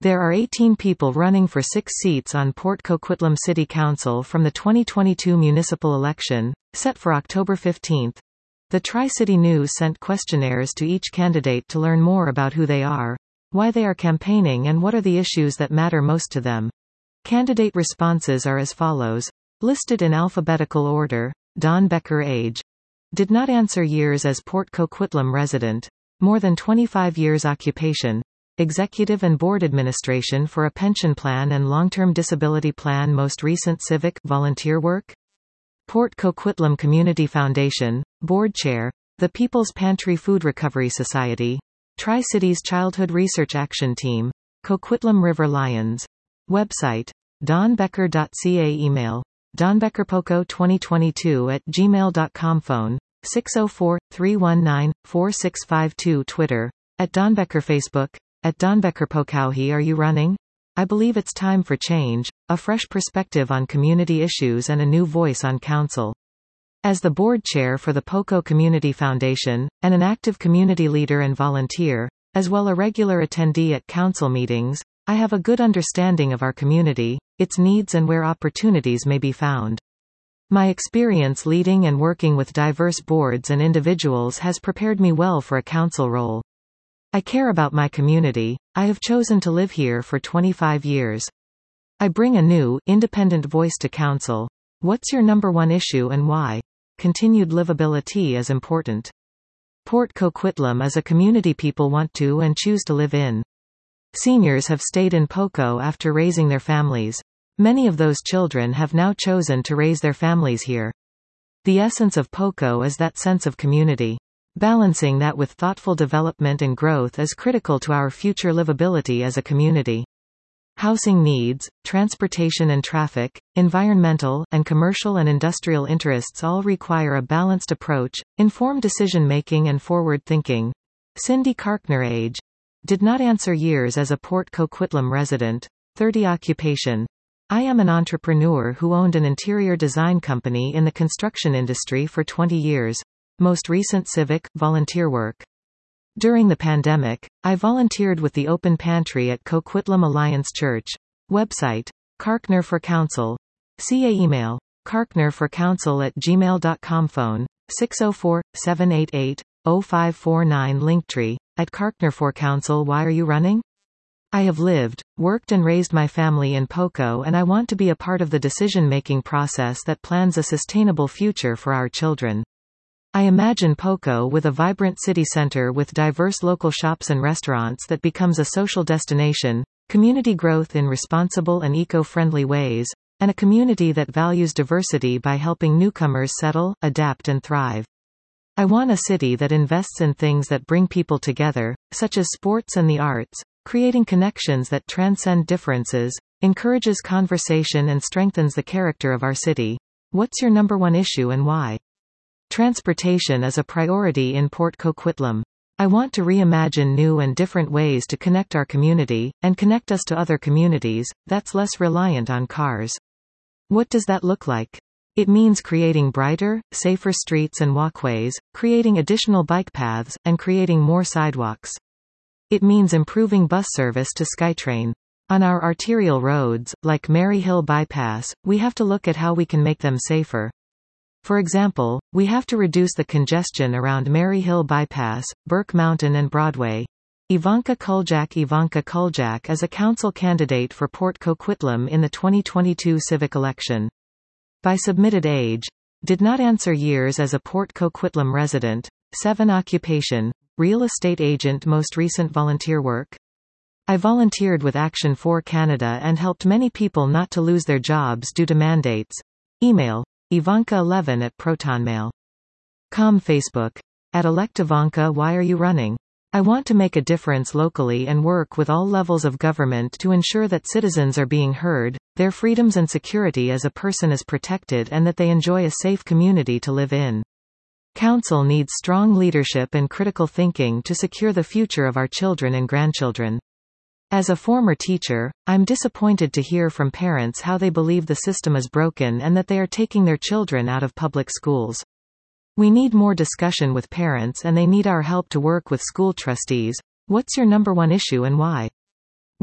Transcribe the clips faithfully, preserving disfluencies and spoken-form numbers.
There are eighteen people running for six seats on Port Coquitlam City Council from the twenty twenty-two municipal election, set for October fifteenth. The Tri-City News sent questionnaires to each candidate to learn more about who they are, why they are campaigning and what are the issues that matter most to them. Candidate responses are as follows. Listed in alphabetical order. Don Becker. Age. Did not answer. Years as Port Coquitlam resident. More than twenty-five years. Occupation. Executive and board administration for a pension plan and long-term disability plan. Most recent civic volunteer work. Port Coquitlam Community Foundation, Board Chair, the People's Pantry Food Recovery Society, Tri-Cities Childhood Research Action Team, Coquitlam River Lions. Website. don becker dot c a. Email. donbeckerpoco twenty twenty-two at gmail dot com. Phone. six oh four, three one nine, four six five two. Twitter. At donbecker. Facebook. At donbeckerpocauhe. Are you running? I believe it's time for change, a fresh perspective on community issues and a new voice on council. As the board chair for the POCO Community Foundation, and an active community leader and volunteer, as well a regular attendee at council meetings, I have a good understanding of our community, its needs and where opportunities may be found. My experience leading and working with diverse boards and individuals has prepared me well for a council role. I care about my community. I have chosen to live here for twenty-five years. I bring a new, independent voice to council. What's your number one issue and why? Continued livability is important. Port Coquitlam is a community people want to and choose to live in. Seniors have stayed in POCO after raising their families. Many of those children have now chosen to raise their families here. The essence of POCO is that sense of community. Balancing that with thoughtful development and growth is critical to our future livability as a community. Housing needs, transportation and traffic, environmental, and commercial and industrial interests all require a balanced approach, informed decision-making and forward thinking. Cindy Karkner. Age. Did not answer. Years as a Port Coquitlam resident. thirty. Occupation. I am an entrepreneur who owned an interior design company in the construction industry for twenty years. Most recent civic, volunteer work. During the pandemic, I volunteered with the Open Pantry at Coquitlam Alliance Church. Website. Karkner for Council. C A. Email. karkner for council at gmail dot com. Phone. six oh four, seven eight eight, oh five four nine. Linktree. At Karkner for Council. Why are you running? I have lived, worked and raised my family in POCO and I want to be a part of the decision-making process that plans a sustainable future for our children. I imagine POCO with a vibrant city center with diverse local shops and restaurants that becomes a social destination, community growth in responsible and eco-friendly ways, and a community that values diversity by helping newcomers settle, adapt and thrive. I want a city that invests in things that bring people together, such as sports and the arts, creating connections that transcend differences, encourages conversation and strengthens the character of our city. What's your number one issue and why? Transportation is a priority in Port Coquitlam. I want to reimagine new and different ways to connect our community, and connect us to other communities, that's less reliant on cars. What does that look like? It means creating brighter, safer streets and walkways, creating additional bike paths, and creating more sidewalks. It means improving bus service to SkyTrain. On our arterial roads, like Mary Hill Bypass, we have to look at how we can make them safer. For example, we have to reduce the congestion around Mary Hill Bypass, Burke Mountain and Broadway. Ivanka Kuljak. Ivanka Kuljak is a council candidate for Port Coquitlam in the twenty twenty-two civic election. By submitted age. Did not answer. Years as a Port Coquitlam resident. seven. Occupation. Real estate agent. Most recent volunteer work. I volunteered with Action for Canada and helped many people not to lose their jobs due to mandates. Email. Ivanka eleven at protonmail dot com. Facebook. At Elect Ivanka. Why are you running? I want to make a difference locally and work with all levels of government to ensure that citizens are being heard, their freedoms and security as a person is protected and that they enjoy a safe community to live in. Council needs strong leadership and critical thinking to secure the future of our children and grandchildren. As a former teacher, I'm disappointed to hear from parents how they believe the system is broken and that they are taking their children out of public schools. We need more discussion with parents and they need our help to work with school trustees. What's your number one issue and why?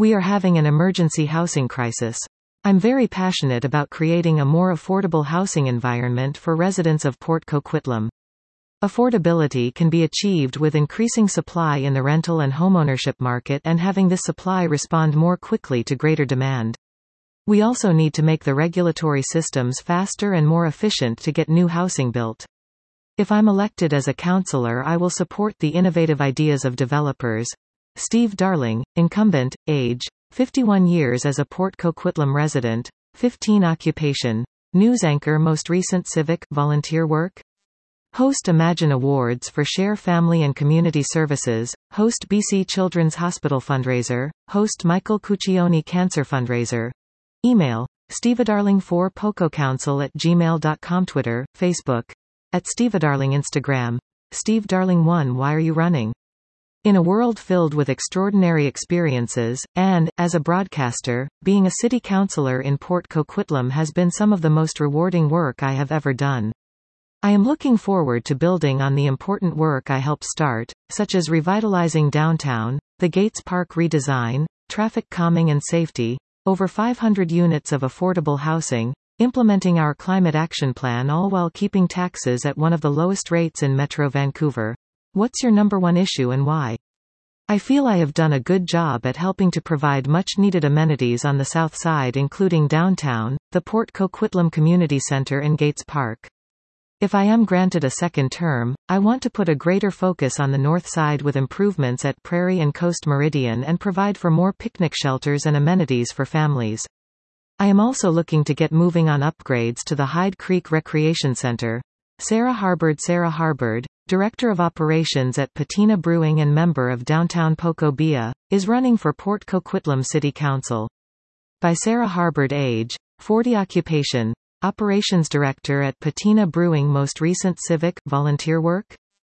We are having an emergency housing crisis. I'm very passionate about creating a more affordable housing environment for residents of Port Coquitlam. Affordability can be achieved with increasing supply in the rental and homeownership market and having this supply respond more quickly to greater demand. We also need to make the regulatory systems faster and more efficient to get new housing built. If I'm elected as a councillor, I will support the innovative ideas of developers. Steve Darling, incumbent, age, fifty-one years as a Port Coquitlam resident, fifteen occupation, news anchor, most recent civic, volunteer work. Host Imagine Awards for Share Family and Community Services, host B C Children's Hospital fundraiser, host Michael Cuccione Cancer fundraiser. Email, stevedarling four pococouncil at gmail dot com. Twitter, Facebook, at stevedarling. Instagram, Steve Darling one. Why are you running? In a world filled with extraordinary experiences, and, as a broadcaster, being a city councillor in Port Coquitlam has been some of the most rewarding work I have ever done. I am looking forward to building on the important work I helped start, such as revitalizing downtown, the Gates Park redesign, traffic calming and safety, over five hundred units of affordable housing, implementing our climate action plan, all while keeping taxes at one of the lowest rates in Metro Vancouver. What's your number one issue and why? I feel I have done a good job at helping to provide much-needed amenities on the south side, including downtown, the Port Coquitlam Community Centre and Gates Park. If I am granted a second term, I want to put a greater focus on the north side with improvements at Prairie and Coast Meridian and provide for more picnic shelters and amenities for families. I am also looking to get moving on upgrades to the Hyde Creek Recreation Centre. Sarah Harbord Sarah Harbord, Director of Operations at Patina Brewing and member of Downtown Poco Bia, is running for Port Coquitlam City Council. By Sarah Harbord, age, forty occupation, Operations Director at Patina Brewing, most recent civic, volunteer work.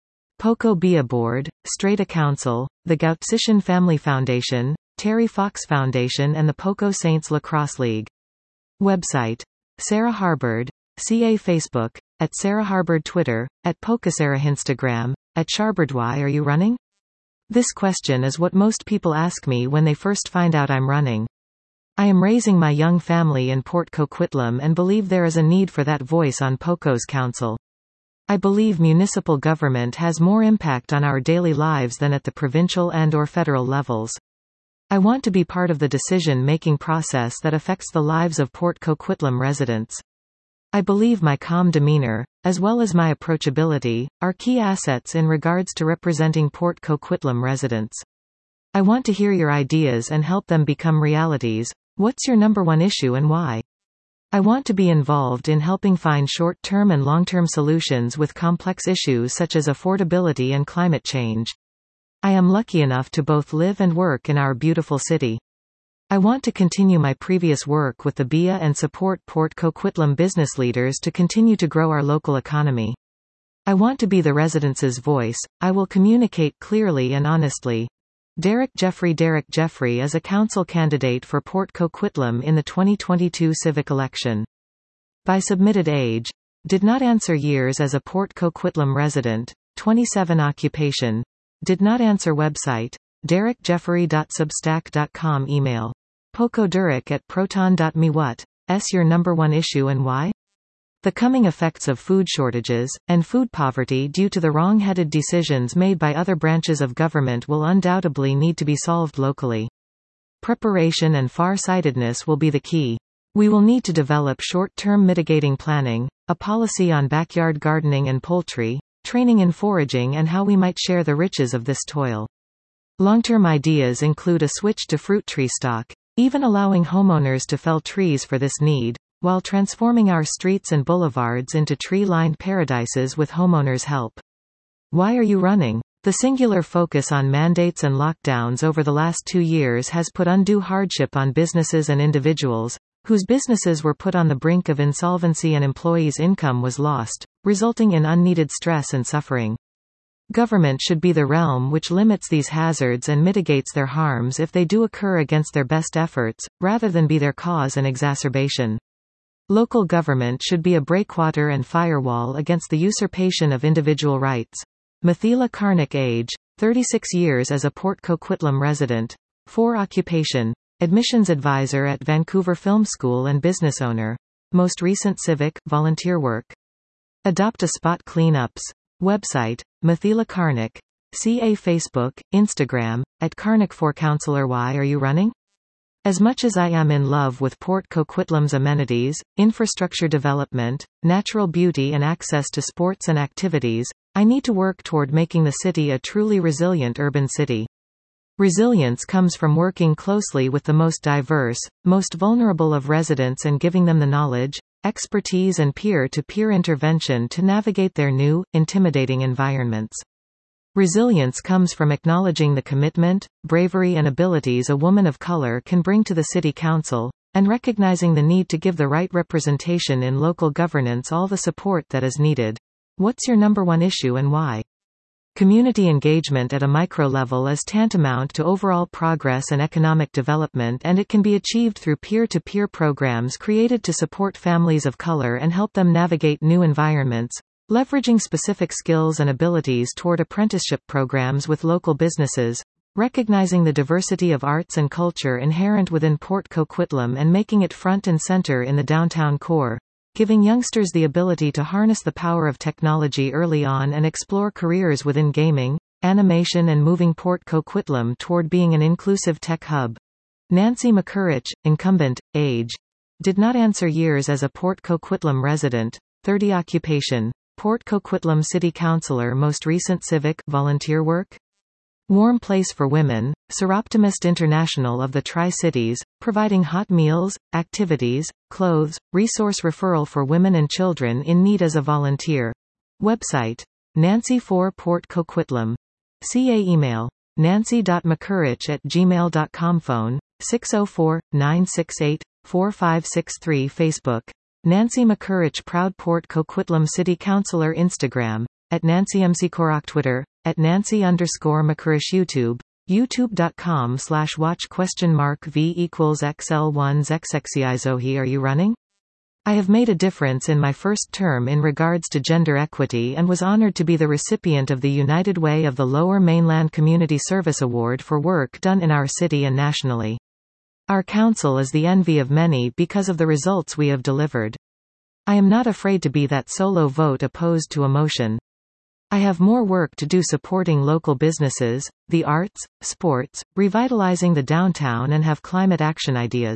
Poco Bia Board, Strata Council, the Gautsitian Family Foundation, Terry Fox Foundation and the Poco Saints Lacrosse League. Website. Sarah Harbord, C A. Facebook, at Sarah Harbord Twitter, at Pocasarah Instagram, at Sharbord. Why are you running? This question is what most people ask me when they first find out I'm running. I am raising my young family in Port Coquitlam and believe there is a need for that voice on Poco's council. I believe municipal government has more impact on our daily lives than at the provincial and or federal levels. I want to be part of the decision-making process that affects the lives of Port Coquitlam residents. I believe my calm demeanor, as well as my approachability, are key assets in regards to representing Port Coquitlam residents. I want to hear your ideas and help them become realities. What's your number one issue and why? I want to be involved in helping find short-term and long-term solutions with complex issues such as affordability and climate change. I am lucky enough to both live and work in our beautiful city. I want to continue my previous work with the B I A and support Port Coquitlam business leaders to continue to grow our local economy. I want to be the residents' voice. I will communicate clearly and honestly. Derek Jeffrey Derek Jeffrey is a council candidate for Port Coquitlam in the twenty twenty-two civic election. By submitted age, did not answer years as a Port Coquitlam resident, twenty-seven occupation, did not answer website, derek jeffrey dot substack dot com. Email, pocodurek at proton dot me. What is your number one issue and why? The coming effects of food shortages, and food poverty due to the wrong-headed decisions made by other branches of government will undoubtedly need to be solved locally. Preparation and far-sightedness will be the key. We will need to develop short-term mitigating planning, a policy on backyard gardening and poultry, training in foraging and how we might share the riches of this toil. Long-term ideas include a switch to fruit tree stock, even allowing homeowners to fell trees for this need, while transforming our streets and boulevards into tree-lined paradises with homeowners' help. Why are you running? The singular focus on mandates and lockdowns over the last two years has put undue hardship on businesses and individuals, whose businesses were put on the brink of insolvency and employees' income was lost, resulting in unneeded stress and suffering. Government should be the realm which limits these hazards and mitigates their harms if they do occur against their best efforts, rather than be their cause and exacerbation. Local government should be a breakwater and firewall against the usurpation of individual rights. Mathila Karnik, age, thirty-six years as a Port Coquitlam resident, four occupation, admissions advisor at Vancouver Film School and business owner. Most recent civic, volunteer work. Adopt a Spot Cleanups. Website, Mathila Karnik. C A Facebook, Instagram, at Karnik for Councillor. Why are you running? As much as I am in love with Port Coquitlam's amenities, infrastructure development, natural beauty and access to sports and activities, I need to work toward making the city a truly resilient urban city. Resilience comes from working closely with the most diverse, most vulnerable of residents and giving them the knowledge, expertise and peer-to-peer intervention to navigate their new, intimidating environments. Resilience comes from acknowledging the commitment, bravery and abilities a woman of color can bring to the City Council, and recognizing the need to give the right representation in local governance all the support that is needed. What's your number one issue and why? Community engagement at a micro level is tantamount to overall progress and economic development, and it can be achieved through peer-to-peer programs created to support families of color and help them navigate new environments, leveraging specific skills and abilities toward apprenticeship programs with local businesses, recognizing the diversity of arts and culture inherent within Port Coquitlam and making it front and center in the downtown core, giving youngsters the ability to harness the power of technology early on and explore careers within gaming, animation and moving Port Coquitlam toward being an inclusive tech hub. Nancy McCurich, incumbent, age. Did not answer. Years as a Port Coquitlam resident, thirty. Occupation, Port Coquitlam City Councillor. Most recent civic, volunteer work. Warm Place for Women, Seroptimist International of the Tri-Cities, providing hot meals, activities, clothes, resource referral for women and children in need as a volunteer. Website, Nancy for Port Coquitlam. C A email, nancy dot mccurich at gmail dot com. Phone, six oh four, nine six eight, four five six three. Facebook, Nancy McCurich Proud Port Coquitlam City Councillor. Instagram, at Nancy M C Korok. Twitter, at Nancy underscore McCurich. YouTube, youtube.com slash watch question mark V equals X L ones X X E I. Zoe, are you running? I have made a difference in my first term in regards to gender equity and was honored to be the recipient of the United Way of the Lower Mainland Community Service Award for work done in our city and nationally. Our council is the envy of many because of the results we have delivered. I am not afraid to be that solo vote opposed to a motion. I have more work to do supporting local businesses, the arts, sports, revitalizing the downtown and have climate action ideas.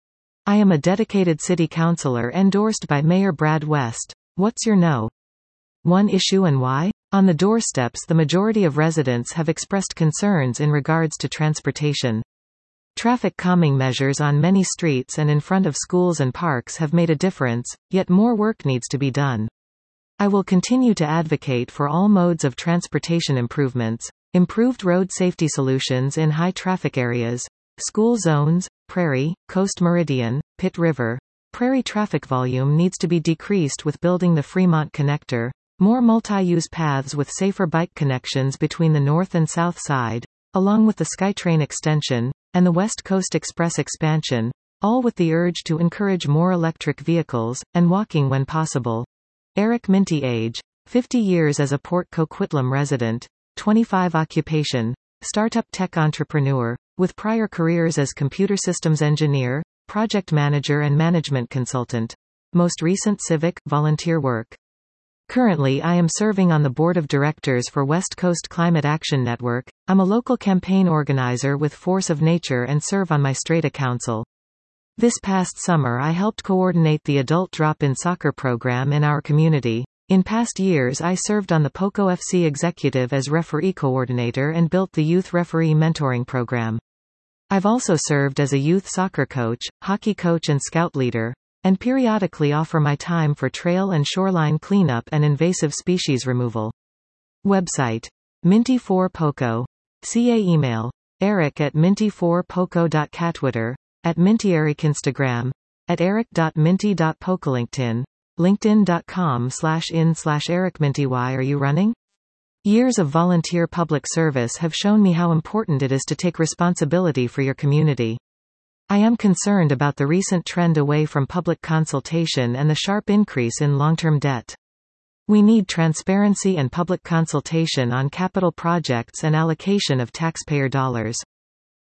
I am a dedicated city councillor endorsed by Mayor Brad West. What's your no? One issue and why? On the doorsteps, the majority of residents have expressed concerns in regards to transportation. Traffic calming measures on many streets and in front of schools and parks have made a difference, yet more work needs to be done. I will continue to advocate for all modes of transportation improvements, improved road safety solutions in high traffic areas, school zones, Prairie, Coast Meridian, Pitt River. Prairie traffic volume needs to be decreased with building the Fremont Connector, more multi-use paths with safer bike connections between the north and south side, along with the SkyTrain extension, and the West Coast Express expansion, all with the urge to encourage more electric vehicles, and walking when possible. Eric Minty age, fifty years as a Port Coquitlam resident, twenty-five. Occupation, startup tech entrepreneur, with prior careers as computer systems engineer, project manager and management consultant. Most recent civic, volunteer work. Currently I am serving on the board of directors for West Coast Climate Action Network. I'm a local campaign organizer with Force of Nature and serve on my Strata Council. This past summer I helped coordinate the adult drop-in soccer program in our community. In past years I served on the POCO F C executive as referee coordinator and built the youth referee mentoring program. I've also served as a youth soccer coach, hockey coach and scout leader, and periodically offer my time for trail and shoreline cleanup and invasive species removal. Website, Minty four Poco. C A email, eric at minty four poco dot cat. Twitter, at mintyeric. Instagram, at eric dot minty dot poco. LinkedIn, linkedin.com slash in slash ericminty. Why are you running? Years of volunteer public service have shown me how important it is to take responsibility for your community. I am concerned about the recent trend away from public consultation and the sharp increase in long-term debt. We need transparency and public consultation on capital projects and allocation of taxpayer dollars.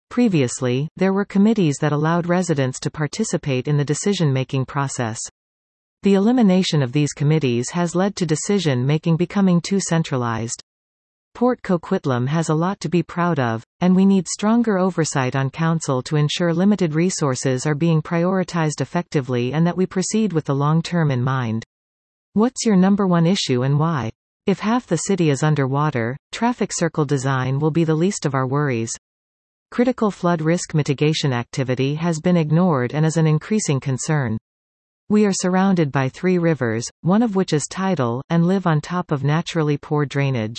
Previously, there were committees that allowed residents to participate in the decision-making process. The elimination of these committees has led to decision-making becoming too centralized. Port Coquitlam has a lot to be proud of, and we need stronger oversight on council to ensure limited resources are being prioritized effectively and that we proceed with the long term in mind. What's your number one issue and why? If half the city is underwater, traffic circle design will be the least of our worries. Critical flood risk mitigation activity has been ignored and is an increasing concern. We are surrounded by three rivers, one of which is tidal, and live on top of naturally poor drainage.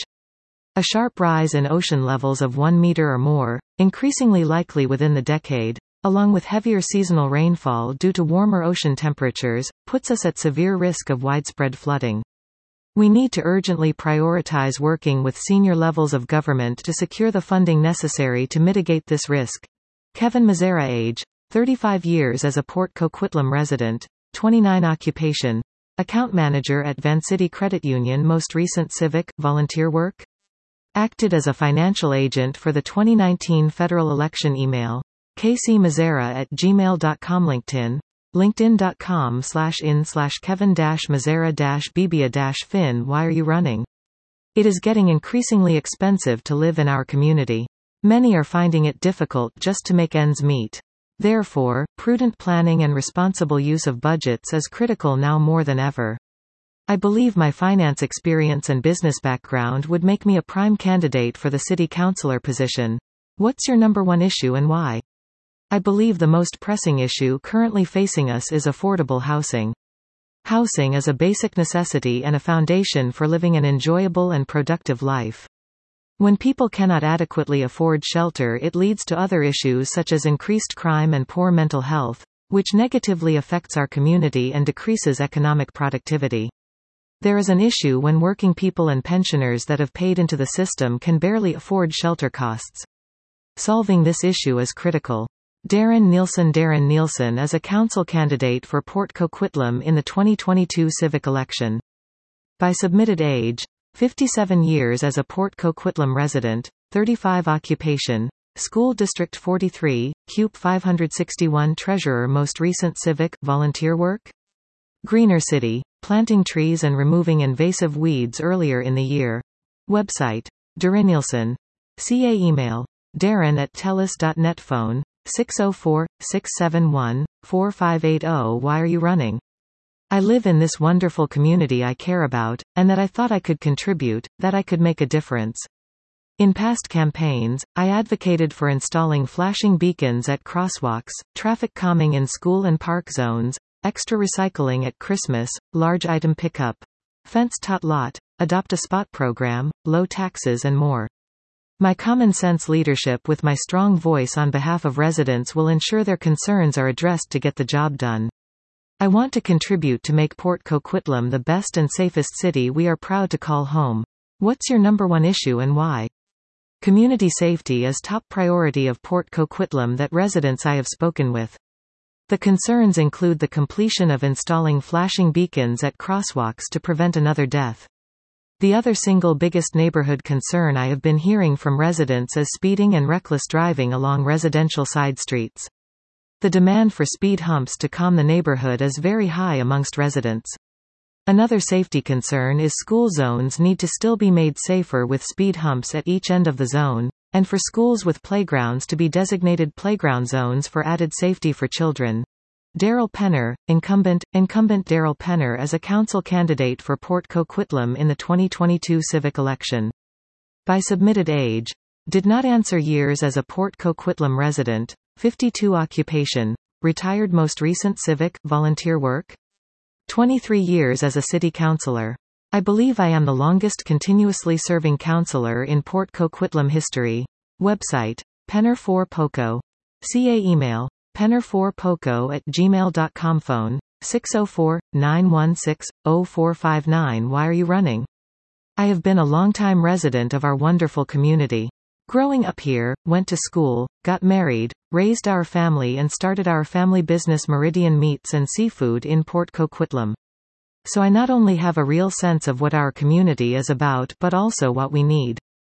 A sharp rise in ocean levels of one meter or more, increasingly likely within the decade, along with heavier seasonal rainfall due to warmer ocean temperatures, puts us at severe risk of widespread flooding. We need to urgently prioritize working with senior levels of government to secure the funding necessary to mitigate this risk. Kevin Mazzara, age, thirty-five years, as a Port Coquitlam resident, twenty-nine occupation, account manager at Vancity Credit Union. Most recent civic, volunteer work? Acted as a financial agent for the twenty nineteen federal election. Email k c mazzara at gmail dot com. LinkedIn linkedin.com slash in slash Kevin dash Mazzara dash Bibia dash Fin. Why are you running? It is getting increasingly expensive to live in our community. Many are finding it difficult just to make ends meet. Therefore, prudent planning and responsible use of budgets is critical now more than ever. I believe my finance experience and business background would make me a prime candidate for the city councilor position. What's your number one issue and why? I believe the most pressing issue currently facing us is affordable housing. Housing is a basic necessity and a foundation for living an enjoyable and productive life. When people cannot adequately afford shelter, it leads to other issues such as increased crime and poor mental health, which negatively affects our community and decreases economic productivity. There is an issue when working people and pensioners that have paid into the system can barely afford shelter costs. Solving this issue is critical. Darren Nielsen Darren Nielsen is a council candidate for Port Coquitlam in the twenty twenty-two civic election. By submitted age, fifty-seven years, as a Port Coquitlam resident, thirty-five occupation, School District forty-three, C U P five sixty-one treasurer. Most recent civic, volunteer work? Greener City, planting trees and removing invasive weeds earlier in the year. Website, Darren Nielsen. C A email, Darren at telus dot net. Phone, six oh four, six seven one, four five eight oh. Why are you running? I live in this wonderful community I care about, and that I thought I could contribute, that I could make a difference. In past campaigns, I advocated for installing flashing beacons at crosswalks, traffic calming in school and park zones, extra recycling at Christmas, large item pickup, fence-tot lot, adopt a spot program, low taxes and more. My common sense leadership with my strong voice on behalf of residents will ensure their concerns are addressed to get the job done. I want to contribute to make Port Coquitlam the best and safest city we are proud to call home. What's your number one issue and why? Community safety is top priority of Port Coquitlam that residents I have spoken with. The concerns include the completion of installing flashing beacons at crosswalks to prevent another death. The other single biggest neighborhood concern I have been hearing from residents is speeding and reckless driving along residential side streets. The demand for speed humps to calm the neighborhood is very high amongst residents. Another safety concern is school zones need to still be made safer with speed humps at each end of the zone, and for schools with playgrounds to be designated playground zones for added safety for children. Daryl Penner, incumbent, incumbent Daryl Penner is a council candidate for Port Coquitlam in the twenty twenty-two civic election. By submitted age, did not answer years as a Port Coquitlam resident, fifty-two occupation, retired. Most recent civic, volunteer work? twenty-three years as a city councilor. I believe I am the longest continuously serving councilor in Port Coquitlam history. Website, Penner four Poco. C A email, penner four poco at gmail dot com. Phone, six oh four, nine one six, oh four five nine. Why are you running? I have been a longtime resident of our wonderful community. Growing up here, went to school, got married, raised our family and started our family business Meridian Meats and Seafood in Port Coquitlam. So I not only have a real sense of what our community is about but also what we need.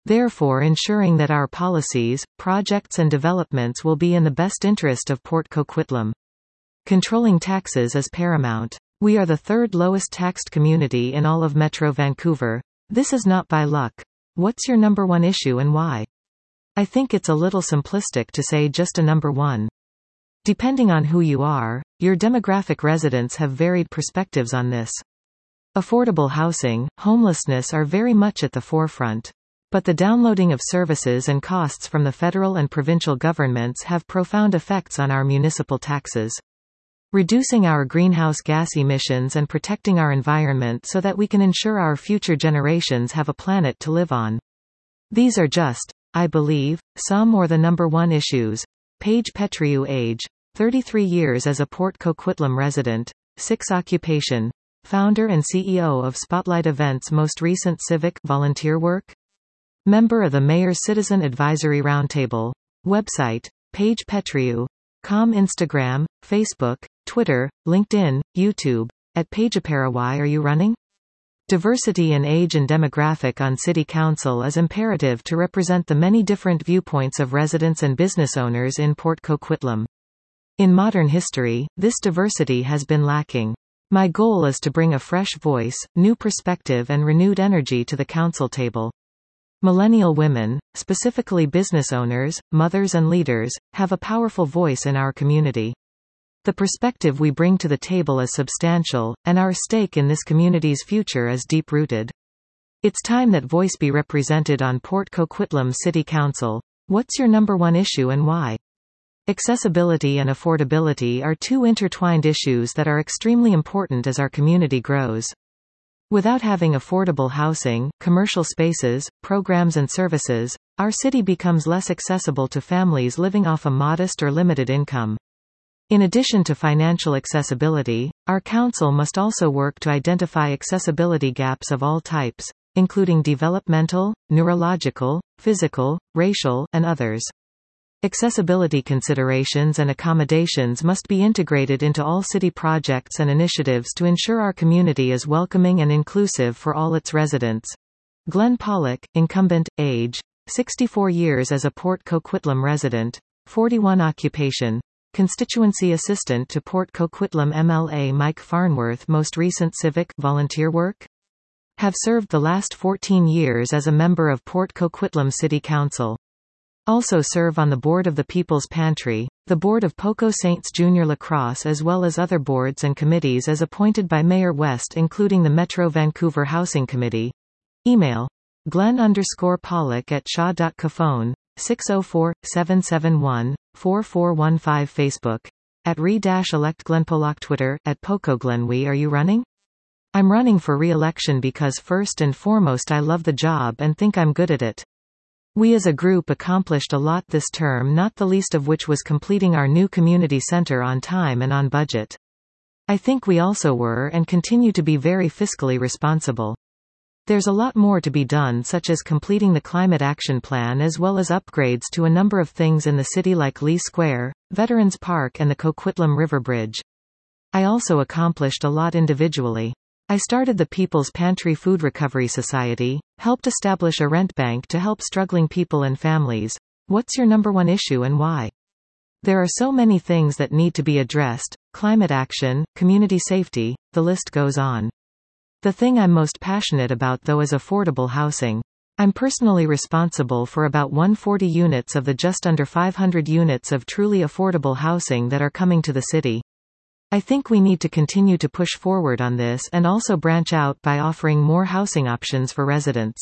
therefore ensuring that our policies, projects and developments will be in the best interest of Port Coquitlam. Controlling taxes is paramount. We are the third lowest taxed community in all of Metro Vancouver. This is not by luck. What's your number one issue and why? I think it's a little simplistic to say just a number one. Depending on who you are, your demographic residents have varied perspectives on this. Affordable housing, homelessness are very much at the forefront. But the downloading of services and costs from the federal and provincial governments have profound effects on our municipal taxes. Reducing our greenhouse gas emissions and protecting our environment so that we can ensure our future generations have a planet to live on. These are just, I believe, some or the number one issues. Paige Petriou, age thirty-three years, as a Port Coquitlam resident. six Occupation. Founder and C E O of Spotlight Events. Most recent civic volunteer work. Member of the Mayor's Citizen Advisory Roundtable. Website, paige petriou dot com. Instagram, Facebook, Twitter, LinkedIn, YouTube. At Paigepera. Why are you running? Diversity in age and demographic on City Council is imperative to represent the many different viewpoints of residents and business owners in Port Coquitlam. In modern history, this diversity has been lacking. My goal is to bring a fresh voice, new perspective and renewed energy to the council table. Millennial women, specifically business owners, mothers and leaders, have a powerful voice in our community. The perspective we bring to the table is substantial, and our stake in this community's future is deep-rooted. It's time that voice be represented on Port Coquitlam City Council. What's your number one issue and why? Accessibility and affordability are two intertwined issues that are extremely important as our community grows. Without having affordable housing, commercial spaces, programs and services, our city becomes less accessible to families living off a modest or limited income. In addition to financial accessibility, our council must also work to identify accessibility gaps of all types, including developmental, neurological, physical, racial, and others. Accessibility considerations and accommodations must be integrated into all city projects and initiatives to ensure our community is welcoming and inclusive for all its residents. Glenn Pollock, incumbent, age sixty-four years, as a Port Coquitlam resident. forty-one Occupation. Constituency assistant to Port Coquitlam M L A Mike Farnworth. Most recent civic volunteer work. Have served the last fourteen years as a member of Port Coquitlam City Council. Also serve on the board of the People's Pantry, the board of Poco Saints Junior Lacrosse, as well as other boards and committees as appointed by Mayor West, including the Metro Vancouver Housing Committee. Email, Glenn underscore Pollock at shaw dot ca. Phone, six oh four, seven seven one, four four one five. Facebook, at re-elect Glenn Pollock. Twitter, at PocoGlenn. We Are you running? I'm running for re-election because first and foremost I love the job and think I'm good at it. We as a group accomplished a lot this term, not the least of which was completing our new community center on time and on budget. I think we also were and continue to be very fiscally responsible. There's a lot more to be done, such as completing the climate action plan as well as upgrades to a number of things in the city like Lee Square, Veterans Park and the Coquitlam River Bridge. I also accomplished a lot individually. I started the People's Pantry Food Recovery Society, helped establish a rent bank to help struggling people and families. What's your number one issue and why? There are so many things that need to be addressed: climate action, community safety, the list goes on. The thing I'm most passionate about though is affordable housing. I'm personally responsible for about one hundred forty units of the just under five hundred units of truly affordable housing that are coming to the city. I think we need to continue to push forward on this and also branch out by offering more housing options for residents.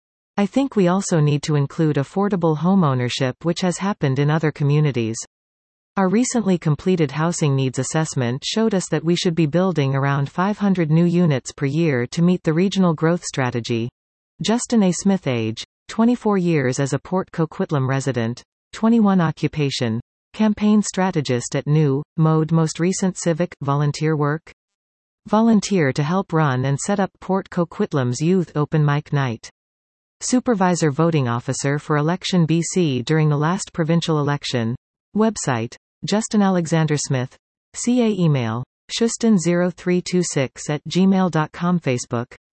I think we also need to include affordable homeownership, which has happened in other communities. Our recently completed housing needs assessment showed us that we should be building around five hundred new units per year to meet the regional growth strategy. Justin A. Smith, age twenty-four years, as a Port Coquitlam resident. twenty-one Occupation. Campaign strategist at New Mode. Most recent civic volunteer work. Volunteer to help run and set up Port Coquitlam's Youth Open Mic Night. Supervisor voting officer for Election B C during the last provincial election. Website, Justin Alexander Smith. C A email, shustin zero three two six at gmail dot com. Facebook,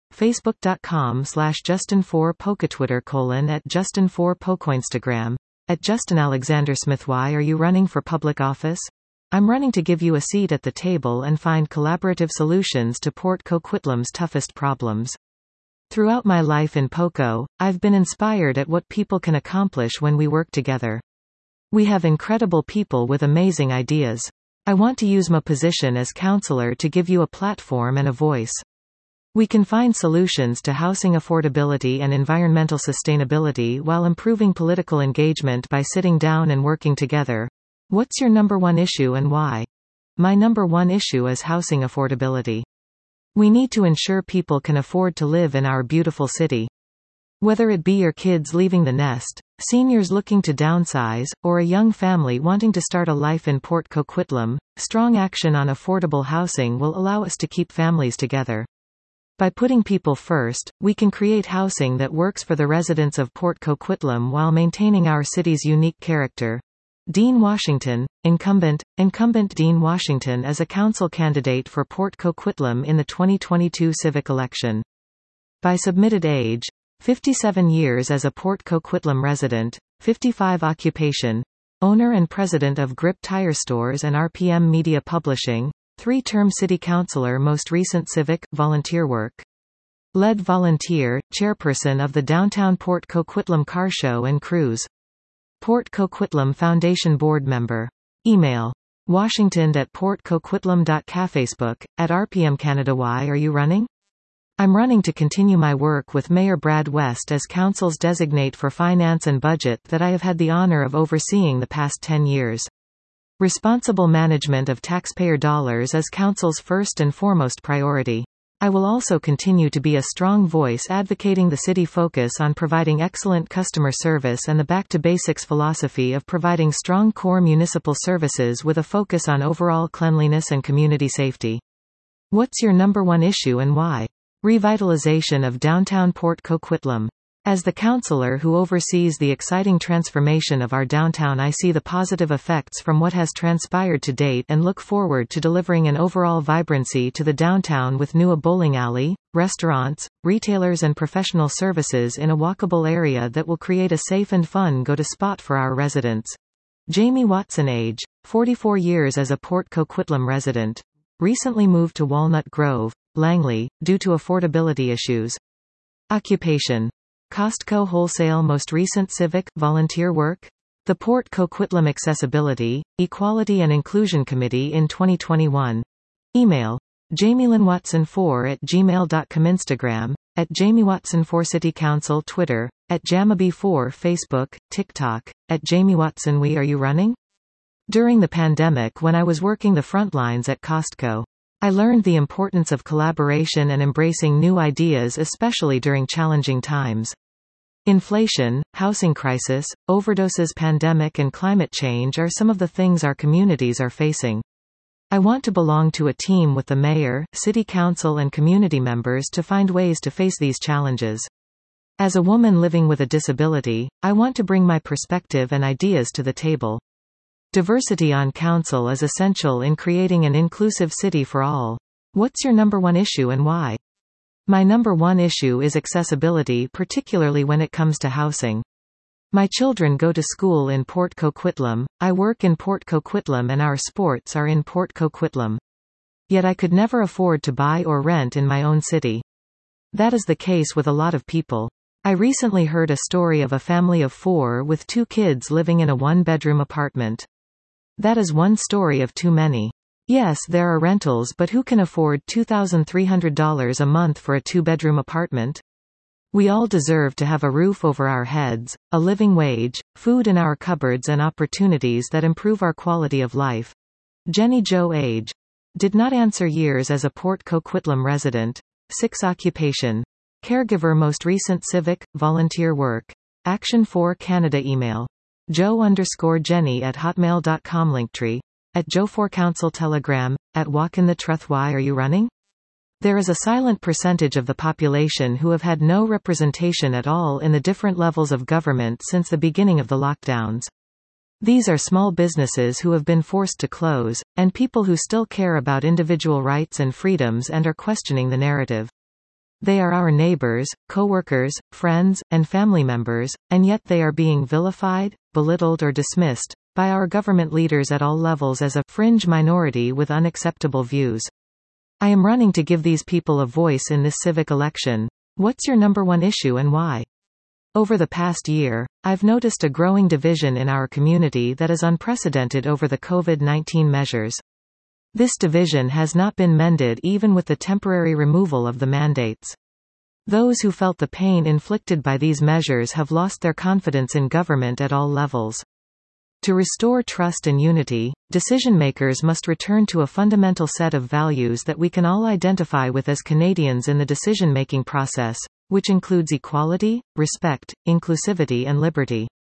Facebook.com slash Justin4Poca, Twitter colon at Justin4Poca, Instagram at Justin Alexander Smith. Why are you running for public office? I'm running to give you a seat at the table and find collaborative solutions to Port Coquitlam's toughest problems. Throughout my life in Poco, I've been inspired at what people can accomplish when we work together. We have incredible people with amazing ideas. I want to use my position as councillor to give you a platform and a voice. We can find solutions to housing affordability and environmental sustainability while improving political engagement by sitting down and working together. What's your number one issue and why? My number one issue is housing affordability. We need to ensure people can afford to live in our beautiful city. Whether it be your kids leaving the nest, seniors looking to downsize, or a young family wanting to start a life in Port Coquitlam, strong action on affordable housing will allow us to keep families together. By putting people first, we can create housing that works for the residents of Port Coquitlam while maintaining our city's unique character. Dean Washington, incumbent, incumbent Dean Washington is a council candidate for Port Coquitlam in the twenty twenty-two civic election. By submitted age, fifty-seven years as a Port Coquitlam resident, fifty-five occupation, owner and president of Grip Tire Stores and R P M Media Publishing, three-term city councillor, most recent civic, volunteer work. Lead volunteer, chairperson of the Downtown Port Coquitlam Car Show and Cruise. Port Coquitlam Foundation board member. Email. Washington at port coquitlam dot ca. Facebook, at R P M Canada. Why are you running? I'm running to continue my work with Mayor Brad West as Council's designate for finance and budget that I have had the honor of overseeing the past ten years. Responsible management of taxpayer dollars is Council's first and foremost priority. I will also continue to be a strong voice advocating the city focus on providing excellent customer service and the back-to-basics philosophy of providing strong core municipal services with a focus on overall cleanliness and community safety. What's your number one issue and why? Revitalization of downtown Port Coquitlam. As the councillor who oversees the exciting transformation of our downtown, I see the positive effects from what has transpired to date and look forward to delivering an overall vibrancy to the downtown with new a bowling alley, restaurants, retailers and professional services in a walkable area that will create a safe and fun go-to spot for our residents. Jamie Watson, age forty-four years, as a Port Coquitlam resident. Recently moved to Walnut Grove, Langley, due to affordability issues. Occupation. Costco wholesale, most recent civic, volunteer work. The Port Coquitlam Accessibility, Equality and Inclusion Committee in twenty twenty-one. Email. Jamielyn Watson four at gmail dot com. Instagram, at Jamie Watson four. City Council Twitter, at Jamaby four. Facebook, TikTok, at Jamie Watson. We are you running? During the pandemic, when I was working the front lines at Costco, I learned the importance of collaboration and embracing new ideas, especially during challenging times. Inflation, housing crisis, overdoses, pandemic and climate change are some of the things our communities are facing. I want to belong to a team with the mayor, city council and community members to find ways to face these challenges. As a woman living with a disability, I want to bring my perspective and ideas to the table. Diversity on council is essential in creating an inclusive city for all. What's your number one issue and why? My number one issue is accessibility, particularly when it comes to housing. My children go to school in Port Coquitlam, I work in Port Coquitlam and our sports are in Port Coquitlam. Yet I could never afford to buy or rent in my own city. That is the case with a lot of people. I recently heard a story of a family of four with two kids living in a one-bedroom apartment. That is one story of too many. Yes, there are rentals, but who can afford two thousand three hundred dollars a month for a two-bedroom apartment? We all deserve to have a roof over our heads, a living wage, food in our cupboards and opportunities that improve our quality of life. Jenny Jo, age. Did not answer, years as a Port Coquitlam resident. six occupation. Caregiver, most recent civic, volunteer work. Action for Canada. Email. Joe underscore Jenny at hotmail dot com. Linktree. At Joe for Council. Telegram, at Walk in the Truth. Why are you running? There is a silent percentage of the population who have had no representation at all in the different levels of government since the beginning of the lockdowns. These are small businesses who have been forced to close, and people who still care about individual rights and freedoms and are questioning the narrative. They are our neighbors, co-workers, friends, and family members, and yet they are being vilified, belittled or dismissed by our government leaders at all levels as a fringe minority with unacceptable views. I am running to give these people a voice in this civic election. What's your number one issue and why? Over the past year, I've noticed a growing division in our community that is unprecedented over the COVID nineteen measures. This division has not been mended even with the temporary removal of the mandates. Those who felt the pain inflicted by these measures have lost their confidence in government at all levels. To restore trust and unity, decision-makers must return to a fundamental set of values that we can all identify with as Canadians in the decision-making process, which includes equality, respect, inclusivity and liberty.